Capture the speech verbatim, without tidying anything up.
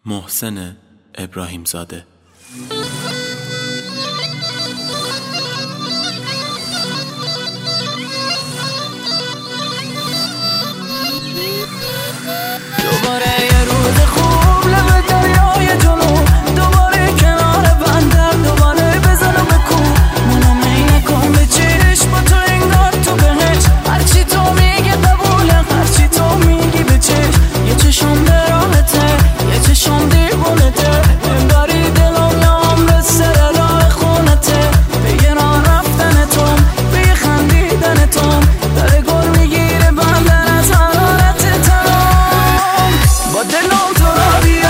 محسن ابراهیم زاده. دوباره یه روز خوب لب دریای جنوب، دوباره کنار بندر، دوباره بزن و بکوب منو می نکن به چشم با تو انگار تو بهش، هرچی تو میگه قبوله، هرچی تو میگی به چشم، یه چشم به راهته یه چشم دیوونته، انگاری دلم یه عمر سر راه خونته، به یه راه رفتن توم به یه خندیدن توم، داره گل میگیره بندن از حرارت تمام، با دلم تو را بیا